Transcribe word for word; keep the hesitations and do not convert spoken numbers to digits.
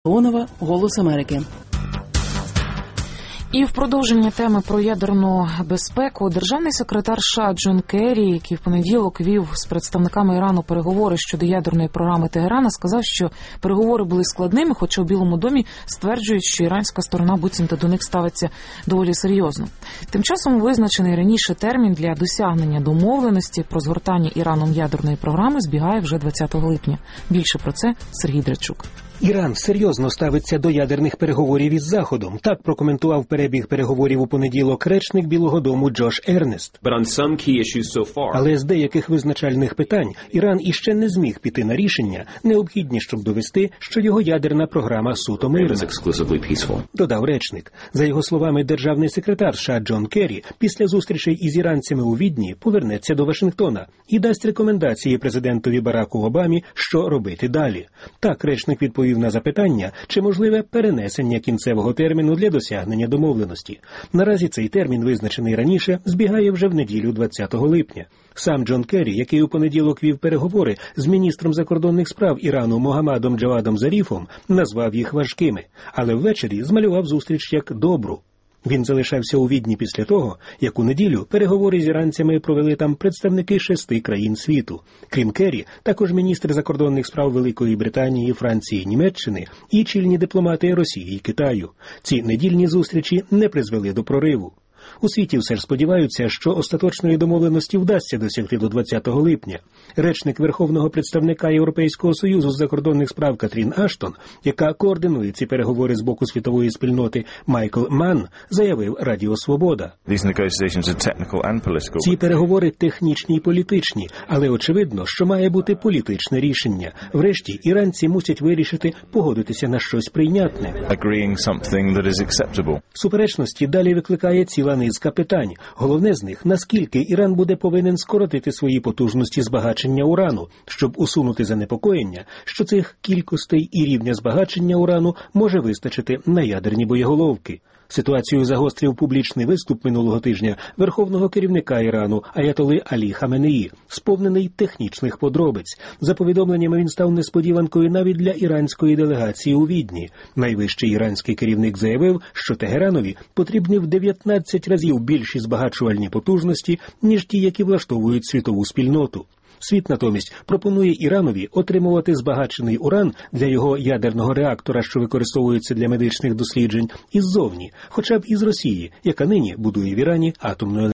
Леонова, «Голос Америки». І в продовження теми про ядерну безпеку державний секретар США Джон Керрі, який в понеділок вів з представниками Ірану переговори щодо ядерної програми Тегерана, сказав, що переговори були складними, хоча у Білому домі стверджують, що іранська сторона буцімто до них ставиться доволі серйозно. Тим часом визначений раніше термін для досягнення домовленості про згортання Іраном ядерної програми збігає вже двадцятого липня. Більше про це Сергій Драчук. Іран серйозно ставиться до ядерних переговорів із Заходом. Так прокоментував перебіг переговорів у понеділок речник Білого дому Джош Ернест. Але з деяких визначальних питань Іран іще не зміг піти на рішення, необхідні, щоб довести, що його ядерна програма суто мирна. Додав речник. За його словами, державний секретар США Джон Керрі після зустрічей із іранцями у Відні повернеться до Вашингтона і дасть рекомендації президентові Бараку Обамі, що робити далі. Так речник відповів на запитання, чи можливе перенесення кінцевого терміну для досягнення домовленості. Наразі цей термін, визначений раніше, збігає вже в неділю двадцятого липня. Сам Джон Керрі, який у понеділок вів переговори з міністром закордонних справ Ірану Могаммадом Джавадом Заріфом, назвав їх важкими, але ввечері змалював зустріч як добру. Він залишався у Відні після того, як у неділю переговори з іранцями провели там представники шести країн світу. Крім Керрі, також міністр закордонних справ Великої Британії, Франції, Німеччини і чільні дипломати Росії і Китаю. Ці недільні зустрічі не призвели до прориву. У світі все ж сподіваються, що остаточної домовленості вдасться досягти до двадцятого липня. Речник Верховного представника Європейського Союзу з закордонних справ Катрін Аштон, яка координує ці переговори з боку світової спільноти, Майкл Манн, заявив Радіо Свобода. Ці переговори технічні і політичні, але очевидно, що має бути політичне рішення. Врешті, іранці мусять вирішити погодитися на щось прийнятне. Суперечності далі викликає ціла низка питань. Головне з них, наскільки Іран буде повинен скоротити свої потужності збагачення урану, щоб усунути занепокоєння, що цих кількостей і рівня збагачення урану може вистачити на ядерні боєголовки. Ситуацію загострив публічний виступ минулого тижня верховного керівника Ірану Аятоли Алі Хаменеї, сповнений технічних подробиць. За повідомленнями, він став несподіванкою навіть для іранської делегації у Відні. Найвищий іранський керівник заявив, що Тегеранові потрібні в дев'ятнадцять разів більші збагачувальні потужності, ніж ті, які влаштовують світову спільноту. Світ натомість пропонує Іранові отримувати збагачений уран для його ядерного реактора, що використовується для медичних досліджень, іззовні, хоча б із Росії, яка нині будує в Ірані атомну